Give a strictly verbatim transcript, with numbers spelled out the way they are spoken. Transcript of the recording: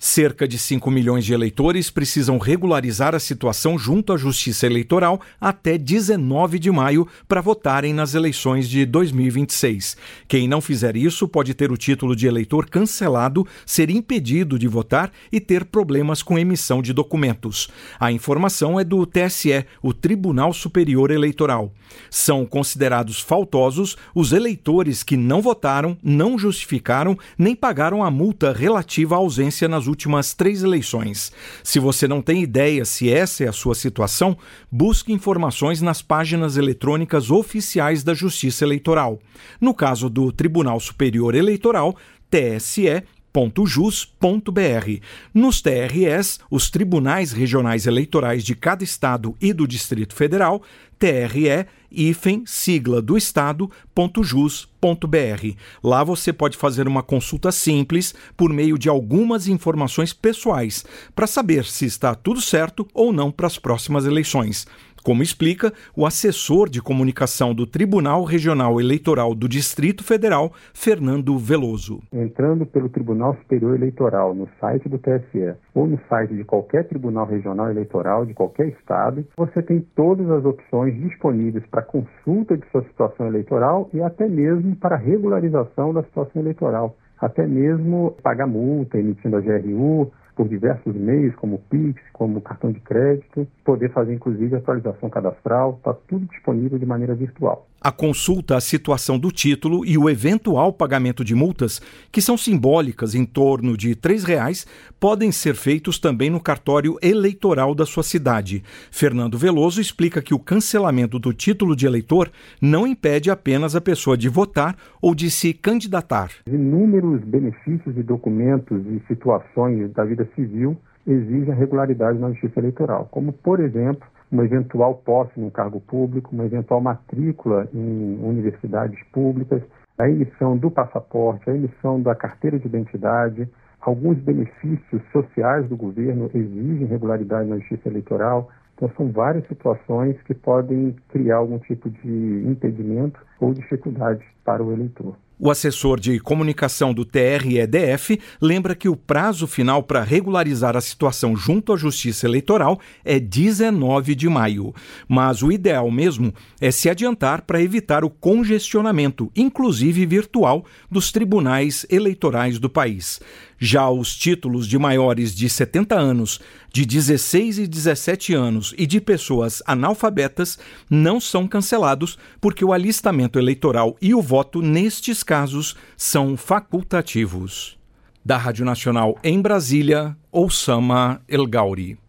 Cerca de cinco milhões de eleitores precisam regularizar a situação junto à Justiça Eleitoral até dezenove de maio para votarem nas eleições de dois mil e vinte e seis. Quem não fizer isso pode ter o título de eleitor cancelado, ser impedido de votar e ter problemas com emissão de documentos. A informação é do T S E, o Tribunal Superior Eleitoral. São considerados faltosos os eleitores que não votaram, não justificaram nem pagaram a multa relativa à ausência nas últimas três eleições. Se você não tem ideia se essa é a sua situação, busque informações nas páginas eletrônicas oficiais da Justiça Eleitoral. No caso do Tribunal Superior Eleitoral, T S E ponto jus ponto b r. Nos T R Es, os Tribunais Regionais Eleitorais de cada Estado e do Distrito Federal, T R E, hífen, sigla do Estado, ponto jus ponto b r. Lá você pode fazer uma consulta simples por meio de algumas informações pessoais para saber se está tudo certo ou não para as próximas eleições. Como explica o assessor de comunicação do Tribunal Regional Eleitoral do Distrito Federal, Fernando Veloso. Entrando pelo Tribunal Superior Eleitoral no site do T S E ou no site de qualquer Tribunal Regional Eleitoral de qualquer estado, você tem todas as opções disponíveis para consulta de sua situação eleitoral e até mesmo para regularização da situação eleitoral. Até mesmo pagar multa, emitindo a G R U, por diversos meios, como o Pix, como o cartão de crédito, poder fazer inclusive atualização cadastral, está tudo disponível de maneira virtual. A consulta à situação do título e o eventual pagamento de multas, que são simbólicas em torno de três reais, podem ser feitos também no cartório eleitoral da sua cidade. Fernando Veloso explica que o cancelamento do título de eleitor não impede apenas a pessoa de votar ou de se candidatar. Inúmeros benefícios e documentos e situações da vida civil exigem a regularidade na Justiça Eleitoral, como, por exemplo, uma eventual posse num cargo público, uma eventual matrícula em universidades públicas, a emissão do passaporte, a emissão da carteira de identidade. Alguns benefícios sociais do governo exigem regularidade na Justiça Eleitoral. Então, são várias situações que podem criar algum tipo de impedimento ou dificuldade para o eleitor. O assessor de comunicação do T R E D F lembra que o prazo final para regularizar a situação junto à Justiça Eleitoral é dezenove de maio. Mas o ideal mesmo é se adiantar para evitar o congestionamento, inclusive virtual, dos tribunais eleitorais do país. Já os títulos de maiores de setenta anos, de dezesseis e dezessete anos e de pessoas analfabetas não são cancelados porque o alistamento eleitoral e o voto nestes casos são facultativos. Da Rádio Nacional em Brasília, Oussama El Gauri.